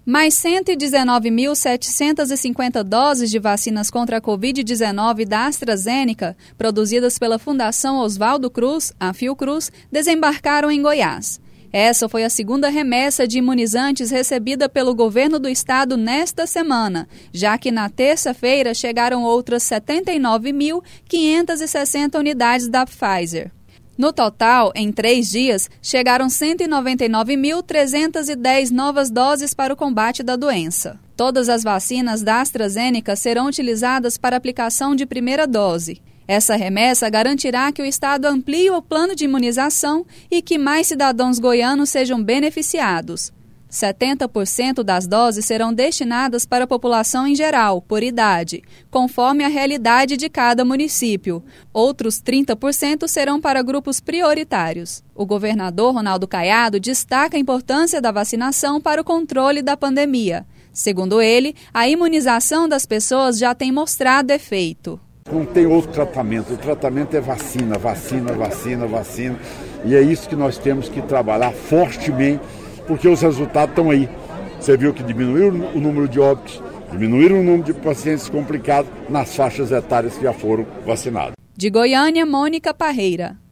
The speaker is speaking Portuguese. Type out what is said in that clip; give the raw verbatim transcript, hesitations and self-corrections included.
Mais cento e dezenove mil setecentas e cinquenta doses de vacinas contra a covid dezenove da AstraZeneca, produzidas pela Fundação Oswaldo Cruz, a Fiocruz, desembarcaram em Goiás. Essa foi a segunda remessa de imunizantes recebida pelo governo do estado nesta semana, já que na terça-feira chegaram outras setenta e nove mil quinhentas e sessenta unidades da Pfizer. No total, em três dias, chegaram cento e noventa e nove mil trezentas e dez novas doses para o combate da doença. Todas as vacinas da AstraZeneca serão utilizadas para aplicação de primeira dose. Essa remessa garantirá que o estado amplie o plano de imunização e que mais cidadãos goianos sejam beneficiados. setenta por cento das doses serão destinadas para a população em geral, por idade, conforme a realidade de cada município. Outros trinta por cento serão para grupos prioritários. O governador Ronaldo Caiado destaca a importância da vacinação para o controle da pandemia. Segundo ele, a imunização das pessoas já tem mostrado efeito. Não tem outro tratamento, o tratamento é vacina, vacina, vacina, vacina. E é isso que nós temos que trabalhar fortemente, porque os resultados estão aí. Você viu que diminuíram o número de óbitos, diminuíram o número de pacientes complicados nas faixas etárias que já foram vacinados. De Goiânia, Mônica Parreira.